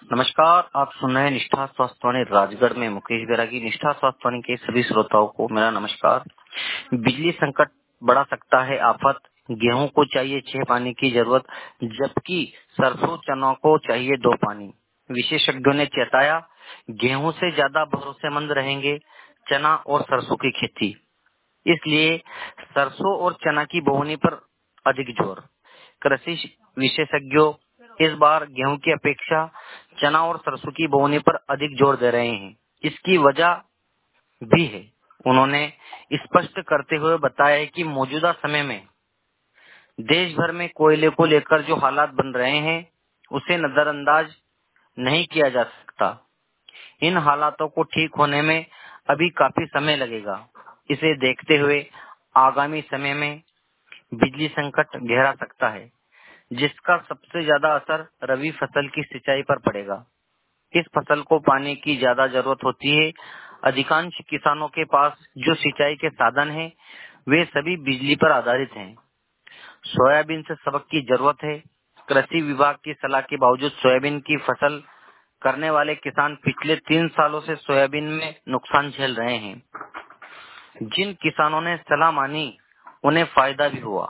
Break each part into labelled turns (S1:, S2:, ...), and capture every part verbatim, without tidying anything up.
S1: नमस्कार, आप सुन रहे हैं निष्ठा स्वास्थ्यवाणी राजगढ़ में मुकेश बैरागी। निष्ठा स्वास्थ्यवाणी के सभी श्रोताओं को मेरा नमस्कार। बिजली संकट बढ़ा सकता है आफत। गेहूं को चाहिए छह पानी की जरूरत, जबकि सरसों चना को चाहिए दो पानी। विशेषज्ञों ने चेताया, गेहूं से ज्यादा भरोसेमंद रहेंगे चना और सरसों की खेती। इसलिए सरसों और चना की बोवनी पर अधिक जोर। कृषि विशेषज्ञों इस बार गेहूं की अपेक्षा चना और सरसों की बोवनी पर अधिक जोर दे रहे हैं। इसकी वजह भी है। उन्होंने स्पष्ट करते हुए बताया है कि मौजूदा समय में देश भर में कोयले को लेकर जो हालात बन रहे हैं, उसे नजरअंदाज नहीं किया जा सकता। इन हालातों को ठीक होने में अभी काफी समय लगेगा। इसे देखते हुए आगामी समय में बिजली संकट गहरा सकता है, जिसका सबसे ज्यादा असर रबी फसल की सिंचाई पर पड़ेगा। इस फसल को पानी की ज्यादा जरूरत होती है। अधिकांश किसानों के पास जो सिंचाई के साधन हैं, वे सभी बिजली पर आधारित हैं। सोयाबीन से सबक की जरूरत है। कृषि विभाग की सलाह के बावजूद सोयाबीन की फसल करने वाले किसान पिछले तीन सालों से सोयाबीन में नुकसान झेल रहे हैं। जिन किसानों ने सलाह मानी, उन्हें फायदा भी हुआ।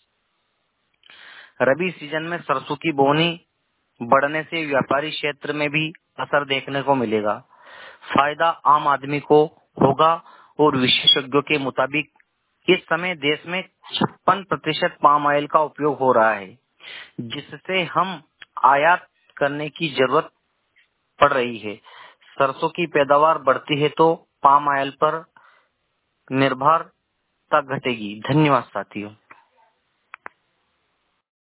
S1: रबी सीजन में सरसों की बोनी बढ़ने से व्यापारी क्षेत्र में भी असर देखने को मिलेगा। फायदा आम आदमी को होगा और विशेषज्ञों के मुताबिक इस समय देश में छप्पन प्रतिशत पाम ऑयल का उपयोग हो रहा है, जिससे हम आयात करने की जरूरत पड़ रही है। सरसों की पैदावार बढ़ती है तो पाम ऑयल पर निर्भरता घटेगी। धन्यवाद साथियों।